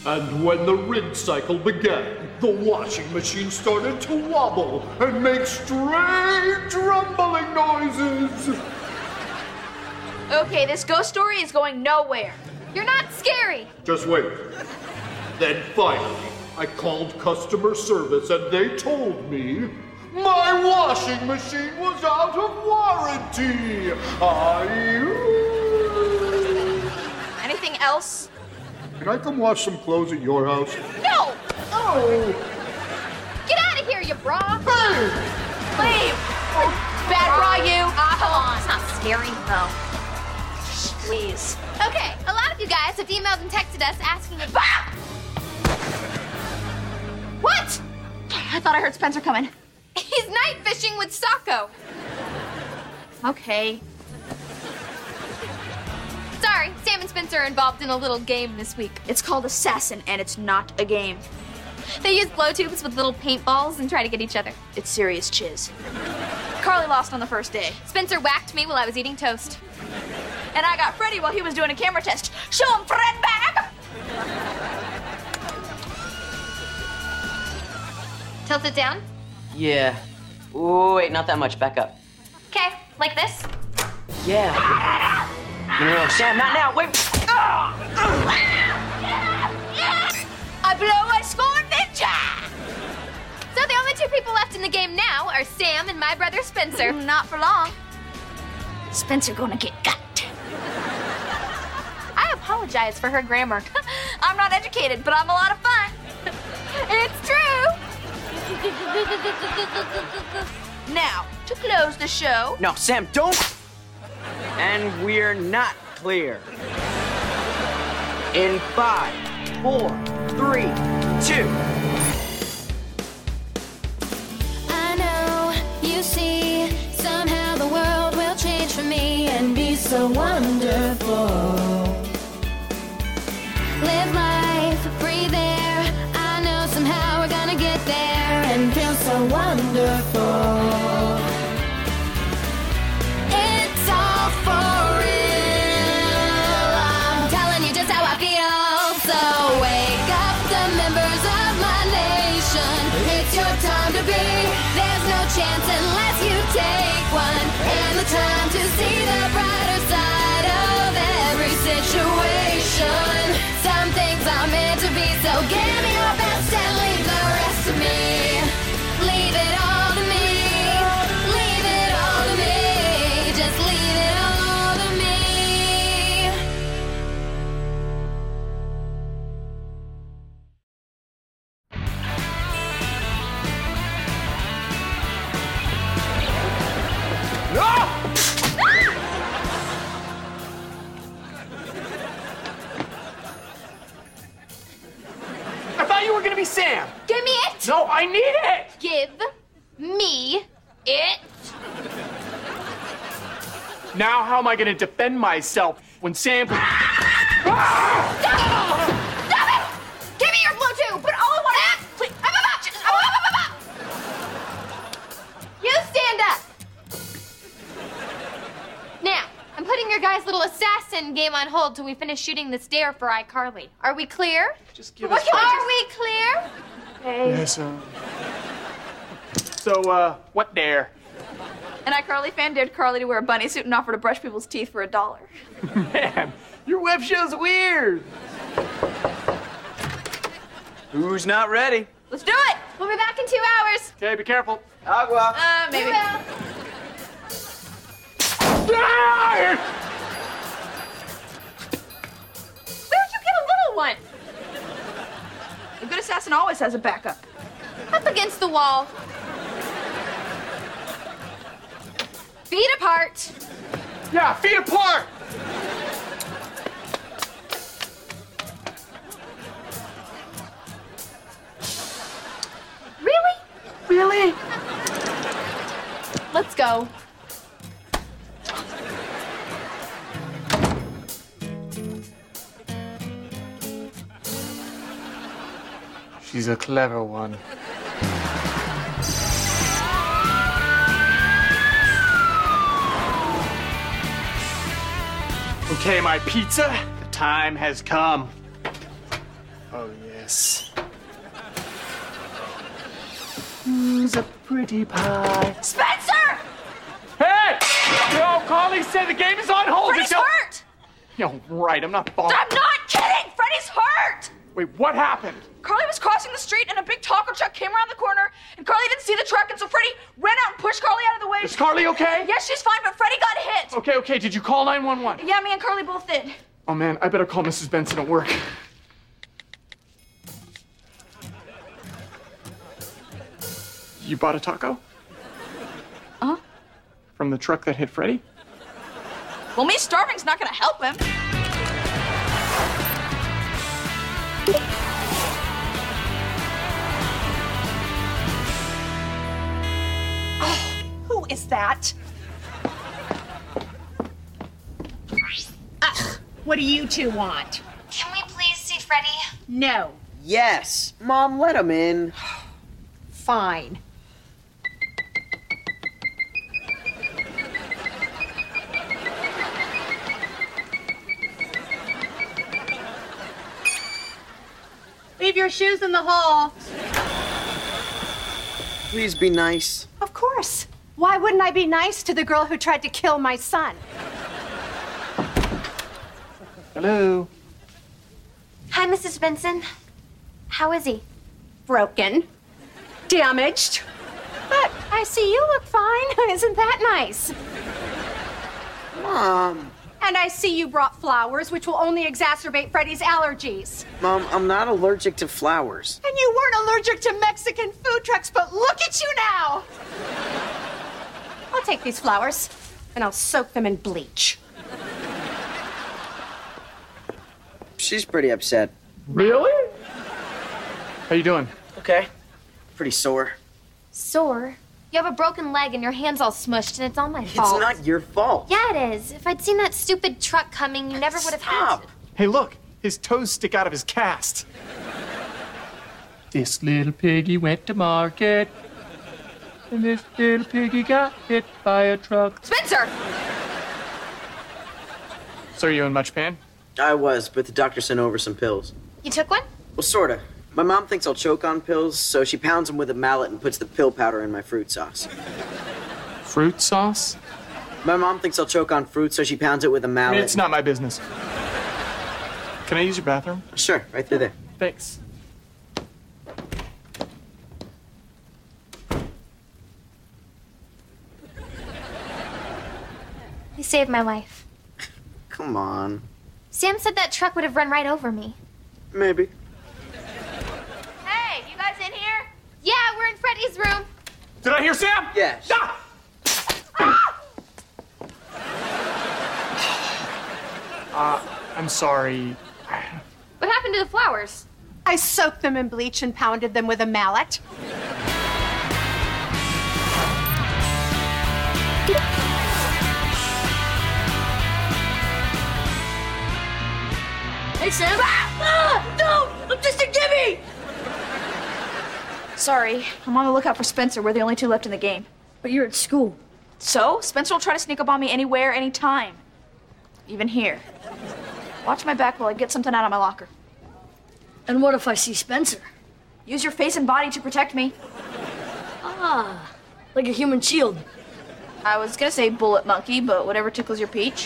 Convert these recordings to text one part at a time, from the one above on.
And when the rinse cycle began, the washing machine started to wobble and make strange rumbling noises. Okay, this ghost story is going nowhere. You're not scary. Just wait. Then finally, I called customer service and they told me my washing machine was out of warranty. Anything else? Can I come wash some clothes at your house? No! Oh! Get out of here, you bra! Hey! Leave! Bad bra, you! Come on. It's not scary. No. Please. Okay, a lot of you guys have emailed and texted us asking if... What? I thought I heard Spencer coming. He's night fishing with Socko. Okay. Sorry, Sam and Spencer are involved in a little game this week. It's called Assassin, and it's not a game. They use blow tubes with little paintballs and try to get each other. It's serious chiz. Carly lost on the first day. Spencer whacked me while I was eating toast. And I got Freddie while he was doing a camera test. Show him Fred back! Tilt it down. Yeah. Ooh, wait, not that much. Back up. Okay, like this. Yeah. No, Sam, not now. Wait. I blow, I score, ninja! So the only two people left in the game now are Sam and my brother Spencer. Not for long. Spencer gonna get got. I apologize for her grammar. I'm not educated, but I'm a lot of fun. It's true. Now, to close the show... No, Sam, don't. And we're not clear. In 5, 4, 3, 2. I know, you see, somehow the world will change for me and be so wonderful. Live life, breathe air. I know somehow we're gonna get there and feel so wonderful. It's all for real. I'm telling you just how I feel. So wake up, the members of my nation. It's your time to be. There's no chance unless you take one. And the time to see the brighter side of every situation. Some things are meant to be, so give me your best and leave the rest to me. Leave it all to me. Leave it all to me. Just leave it all to me. I thought you were gonna be Sam. Give me it. No, I need it. Give me it. Now how am I gonna defend myself when Sam... Stop it! Give me your blue tube. But all I want to ask, please. You stand up. Now, I'm putting your guys' little assassin game on hold till we finish shooting this dare for iCarly. Are we clear? Just give us... Are we clear? Yes, So, what dare? An iCarly fan dared Carly to wear a bunny suit and offer to brush people's teeth for $1. Man, your web show's weird. Who's not ready? Let's do it! We'll be back in 2 hours. Okay, be careful. Agua. Maybe. We will. Ah! Where'd you get a little one? A good assassin always has a backup. Up against the wall. Feet apart. Yeah, feet apart. Really? Really? Let's go. She's a clever one. Okay, my pizza, the time has come. Oh, yes. Who's a pretty pie? Spencer! Hey! Yo, Carly said the game is on hold. Freddy's hurt! Yo, right, I'm not falling. I'm not kidding! Freddy's hurt! Wait, what happened? Carly was crossing the street and a big taco truck came around the corner and Carly didn't see the truck and so Freddy ran out and pushed Carly out of the way. Is Carly okay? Yes, she's fine, but Freddy got hit. Okay, did you call 911? Yeah, me and Carly both did. Oh man, I better call Mrs. Benson at work. You bought a taco? Huh? From the truck that hit Freddy? Well, me starving's not gonna help him. Oh, who is that? What do you two want? Can we please see Freddy? No. Yes. Mom, let him in. Fine. Leave your shoes in the hall. Please be nice. Of course. Why wouldn't I be nice to the girl who tried to kill my son? Hello? Hi, Mrs. Benson. How is he? Broken. Damaged. But I see you look fine. Isn't that nice? Mom. And I see you brought flowers, which will only exacerbate Freddy's allergies. Mom, I'm not allergic to flowers. And you weren't allergic to Mexican food trucks, but look at you now! I'll take these flowers, and I'll soak them in bleach. She's pretty upset. Really? How you doing? Okay. Pretty sore. Sore? You have a broken leg and your hand's all smushed and it's all my fault. It's not your fault. Yeah, it is. If I'd seen that stupid truck coming, you never would have had Stop. to. Hey, look, his toes stick out of his cast. This little piggy went to market, and this little piggy got hit by a truck. Spencer! So are you in much pain? I was, but the doctor sent over some pills. You took one? Well, sorta. My mom thinks I'll choke on pills, so she pounds them with a mallet and puts the pill powder in my fruit sauce. Fruit sauce? My mom thinks I'll choke on fruit, so she pounds it with a I mallet. mean, it's not my business. Can I use your bathroom? Sure, right through there. Thanks. You saved my life. Come on. Sam said that truck would have run right over me. Maybe. Hey, you guys in here? Yeah, we're in Freddy's room. Did I hear Sam? Yes. I'm sorry. What happened to the flowers? I soaked them in bleach and pounded them with a mallet. Hey, Sam. No! I'm just a gimme! Sorry, I'm on the lookout for Spencer. We're the only two left in the game. But you're at school. So, Spencer will try to sneak up on me anywhere, anytime. Even here. Watch my back while I get something out of my locker. And what if I see Spencer? Use your face and body to protect me. Ah, like a human shield. I was gonna say bullet monkey, but whatever tickles your peach.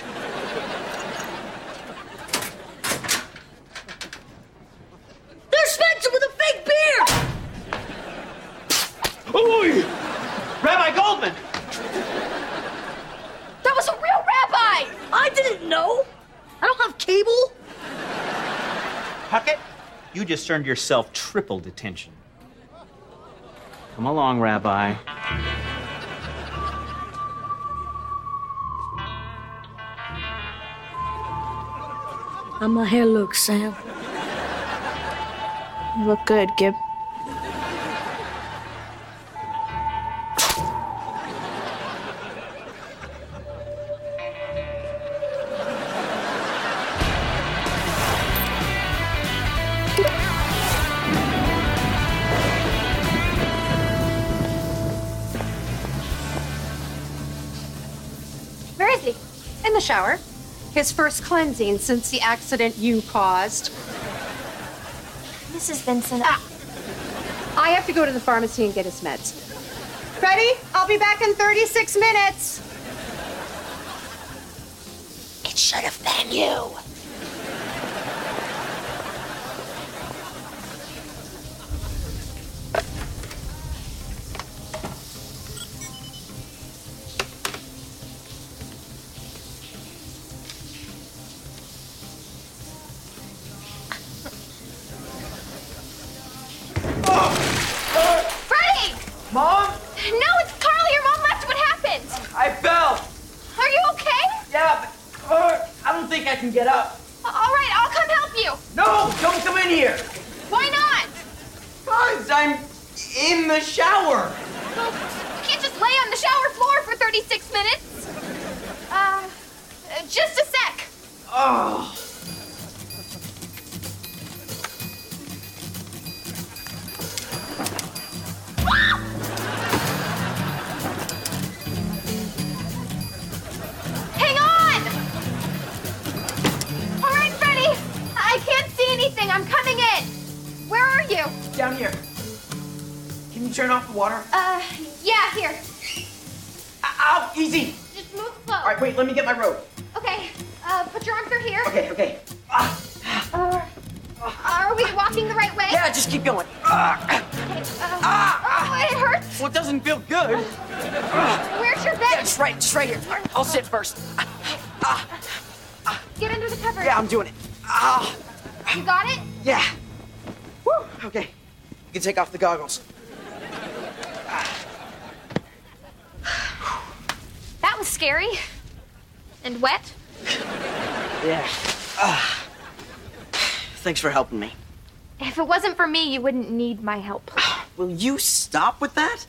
There's Spencer with a fake beard! Oi! Rabbi Goldman! That was a real rabbi! I didn't know! I don't have cable! Puckett, you just earned yourself triple detention. Come along, Rabbi. How my hair looks, Sam? You look good, Gib. Where is he? In the shower. His first cleansing since the accident you caused. Mrs. Benson. I have to go to the pharmacy and get his meds. Freddie, I'll be back in 36 minutes. It should have been you. Freddie! Mom? No, it's Carly. Your mom left. What happened? I fell. Are you okay? Yeah, but I don't think I can get up. All right, I'll come help you. No, don't come in here. Why not? Because I'm in the shower. Well, you can't just lay on the shower floor for 36 minutes. Just a sec. Oh. Hang on! All right, Freddie. I can't see anything. I'm coming in. Where are you? Down here. Can you turn off the water? Yeah, here. Ow, easy. Just move slow. All right, wait, let me get my rope. Okay, put your arm through here. Okay. Are we walking the right way? Yeah, just keep going. It hurts. Well, it doesn't feel good. Where's your bed? Yeah, just right here. All right, I'll sit first. Get under the covers. Yeah, I'm doing it. You got it? Yeah. Woo. Okay, you can take off the goggles. That was scary. And wet. Yeah. Thanks for helping me. If it wasn't for me, you wouldn't need my help. Will you stop with that?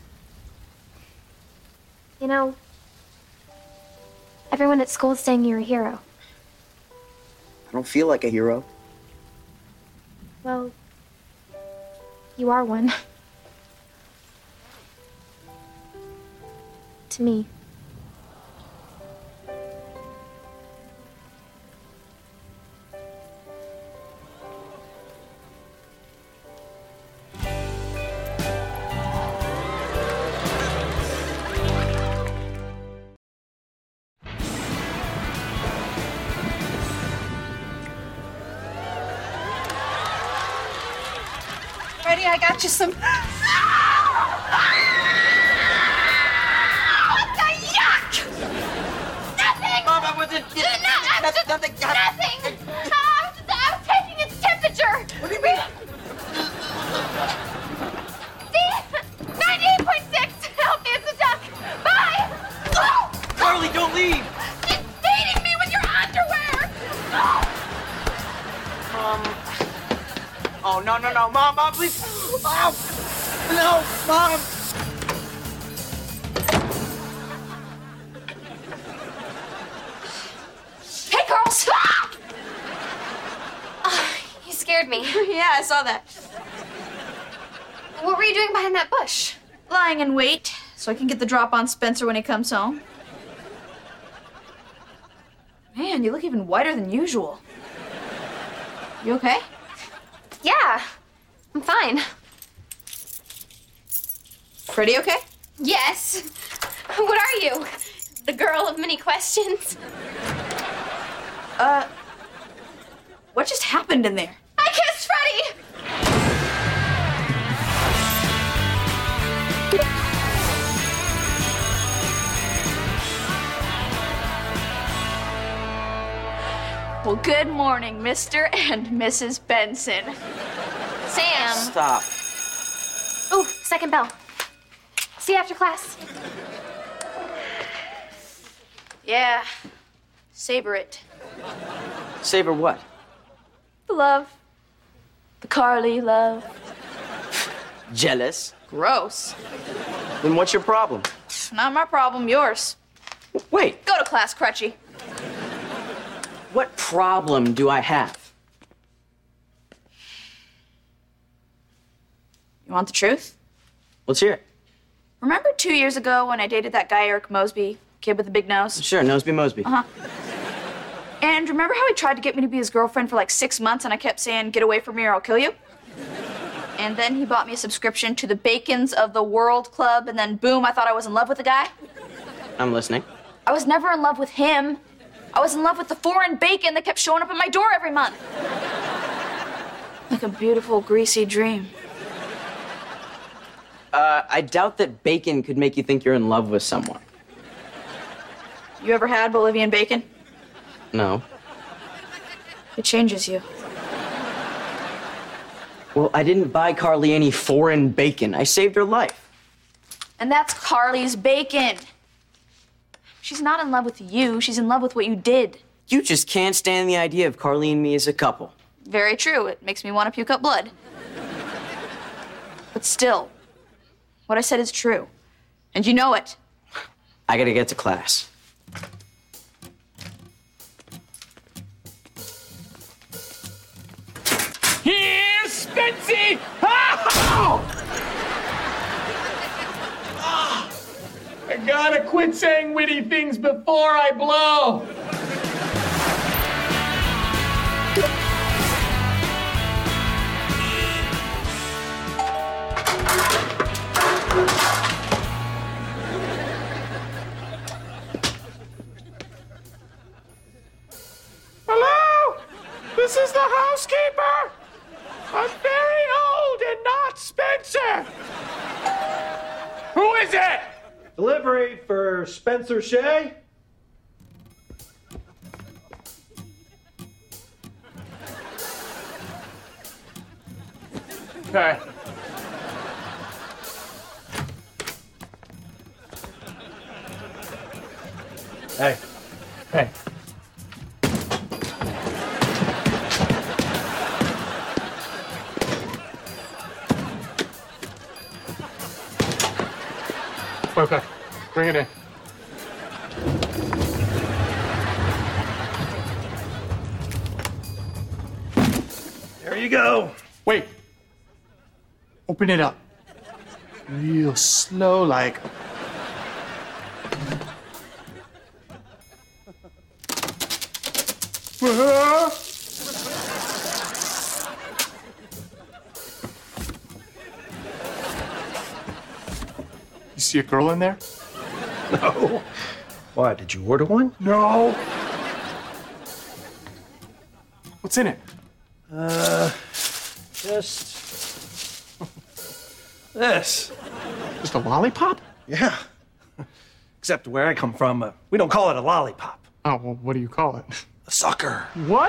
You know, everyone at school is saying you're a hero. I don't feel like a hero. Well, you are one. To me. Freddie, I got you some. What the yuck! Nothing! Mom, I wasn't. Nothing. Nothing! I was taking its temperature! What do you mean? See? 98.6! Help me, it's a duck! Bye! Oh! Carly, don't leave! It's beating me with your underwear! Oh, no. Mom, please. Oh, no, Mom. Hey, Carls! You scared me. Yeah, I saw that. What were you doing behind that bush? Lying in wait so I can get the drop on Spencer when he comes home. Man, you look even whiter than usual. You okay? Yeah, I'm fine. Pretty okay? Yes. What are you? The girl of many questions? What just happened in there? I kissed Freddie! Well, good morning, Mr. and Mrs. Benson. Sam. Stop. Oh, second bell. See you after class. Yeah, savor it. Savor what? The love. The Carly love. Jealous? Gross. Then what's your problem? Not my problem, yours. Wait, Go to class, Crutchy. what problem do I have? You want the truth? Let's hear it. Remember 2 years ago when I dated that guy, Eric Mosby, kid with the big nose? Sure, Noseby Mosby. And remember how he tried to get me to be his girlfriend for like 6 months and I kept saying, get away from me or I'll kill you? And then he bought me a subscription to the Bacons of the World Club, and then boom, I thought I was in love with the guy. I'm listening. I was never in love with him. I was in love with the foreign bacon that kept showing up at my door every month. Like a beautiful, greasy dream. I doubt that bacon could make you think you're in love with someone. You ever had Bolivian bacon? No. It changes you. Well, I didn't buy Carly any foreign bacon. I saved her life. And that's Carly's bacon. She's not in love with you. She's in love with what you did. You just can't stand the idea of Carly and me as a couple. Very true. It makes me want to puke up blood. But still, what I said is true. And you know it. I gotta get to class. Here's Spency! Oh! I gotta quit saying witty things before I blow. Hello? This is the housekeeper. I'm very old and not Spencer. Who is it? Delivery for Spencer Shea? Okay. Hey. Hey. Okay, bring it in. There you go. Wait. Open it up. Real slow, like. You see a girl in there? No. Why, did you order one? No. What's in it? Just this. Just a lollipop? Yeah. Except where I come from, we don't call it a lollipop. Oh, well, what do you call it? A sucker. What?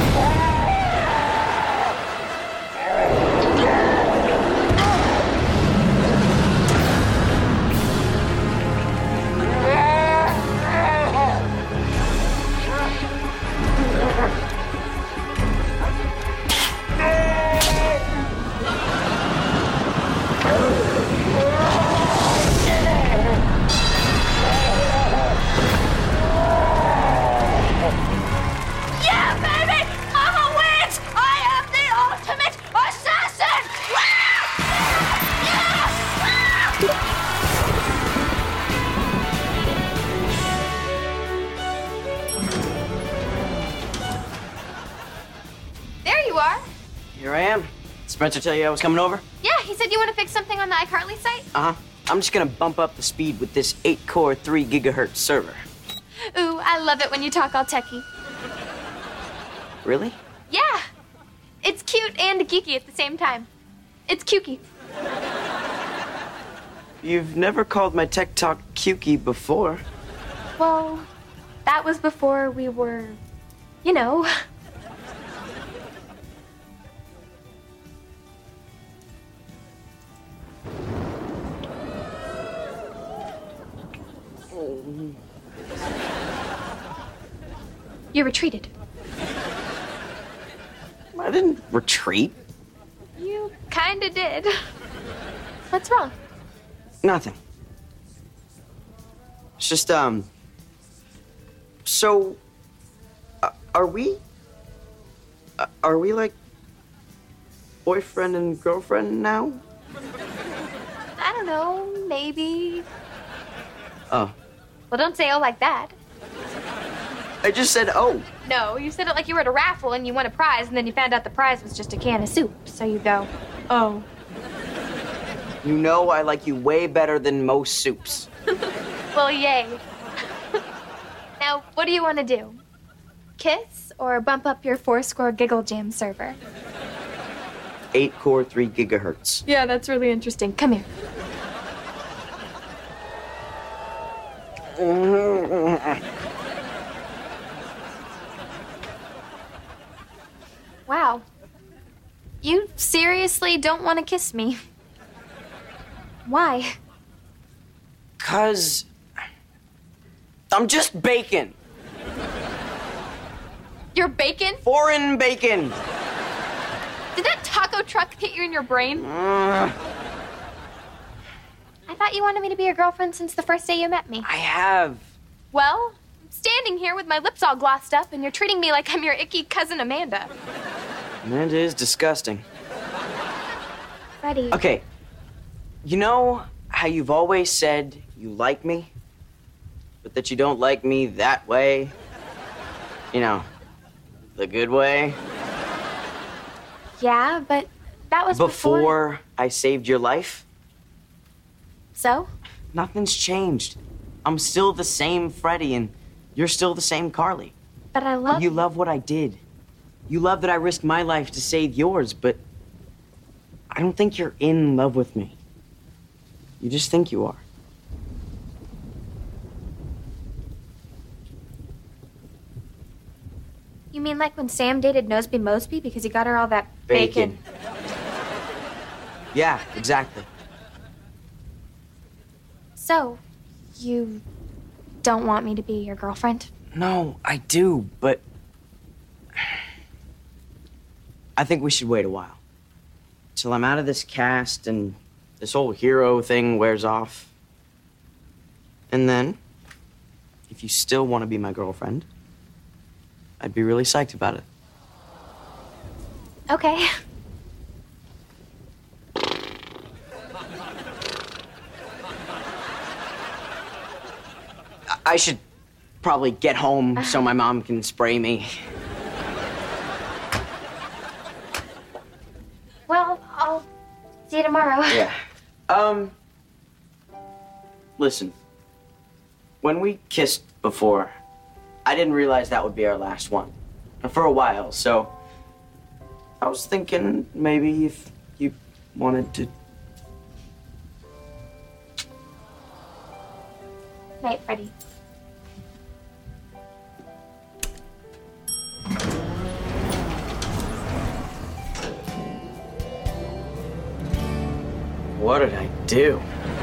Here I am. Spencer tell you I was coming over? Yeah, he said you want to fix something on the iCarly site? Uh-huh. I'm just gonna bump up the speed with this 8-core, 3 gigahertz server. Ooh, I love it when you talk all techie. Really? Yeah. It's cute and geeky at the same time. It's cukey. You've never called my tech talk cukey before. Well, that was before we were, you know. You retreated. I didn't retreat. You kinda did. What's wrong? Nothing. It's just, so, are we like boyfriend and girlfriend now? I don't know, maybe. Oh. Well, don't say oh like that. I just said oh. No, you said it like you were at a raffle and you won a prize, and then you found out the prize was just a can of soup. So you go, oh. You know I like you way better than most soups. Well, yay. Now, what do you want to do? Kiss or bump up your 4-score Giggle Jam server? 8 core, 3 gigahertz. Yeah, that's really interesting. Come here. Wow. You seriously don't want to kiss me? Why? 'Cause I'm just bacon. You're bacon? Foreign bacon. Did that taco truck hit you in your brain? I thought you wanted me to be your girlfriend since the first day you met me. I have. Well, I'm standing here with my lips all glossed up, and you're treating me like I'm your icky cousin Amanda. Amanda is disgusting. Freddie. Okay. You know how you've always said you like me, but that you don't like me that way? You know, the good way? Yeah, but that was before I saved your life? So? Nothing's changed. I'm still the same Freddie, and you're still the same Carly. But I love you. Love what I did. You love that I risked my life to save yours, but I don't think you're in love with me. You just think you are. You mean like when Sam dated Noseby Mosby because he got her all that bacon? Yeah, exactly. So, you don't want me to be your girlfriend? No, I do, but I think we should wait a while. Till I'm out of this cast and this whole hero thing wears off. And then, if you still want to be my girlfriend, I'd be really psyched about it. Okay. I should probably get home so my mom can spray me. Well, I'll see you tomorrow. Yeah. Listen. When we kissed before, I didn't realize that would be our last one. For a while, so I was thinking maybe if you wanted to. Night, Freddie. What did I do?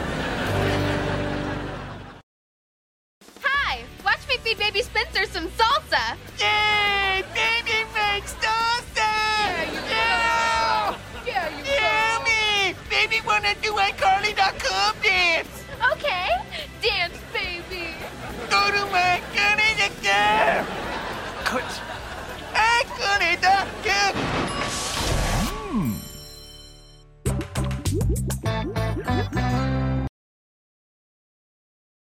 Hi! Watch me feed baby Spencer some salsa! Yay! Baby makes salsa! Yeah! Yummy! Baby wanna do iCarly.com dance! Okay, dance, baby! Go to my Carly.com! Quit.